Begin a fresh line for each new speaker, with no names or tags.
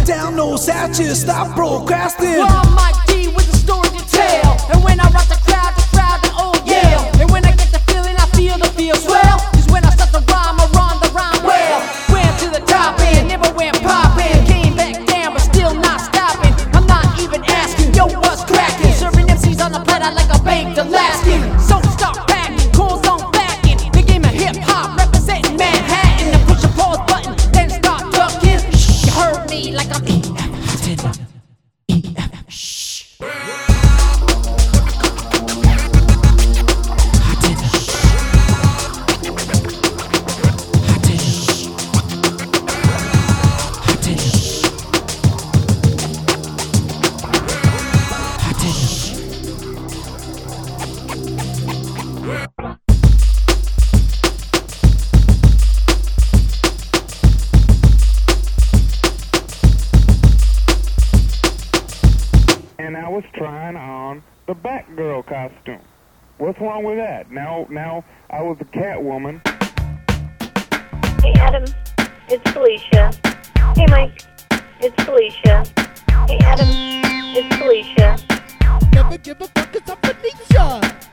down, no slouches, stop procrastinating.
Well, I'm Mike D with a story to tell. And when I rock the crowd they all yell. And when I get the feeling, I feel the feel swell. Cause when I start the rhyme, I run the rhyme well. Went to the top and never went poppin'. Came back down, but still not stopping. I'm not even asking, yo, what's crackin'? Serving MCs on a platter like a baked Alaskan. So start packing, calls on backing. The game of hip-hop representing Manhattan. And push a pause button, then start ducking. You heard me like I'm
and I was trying on the Batgirl costume. What's wrong with that? Now I was a Catwoman.
Hey Adam, it's Felicia. Hey Mike, it's Felicia. Hey Adam, it's Felicia.
Never give a fuck 'cause I'm Felicia.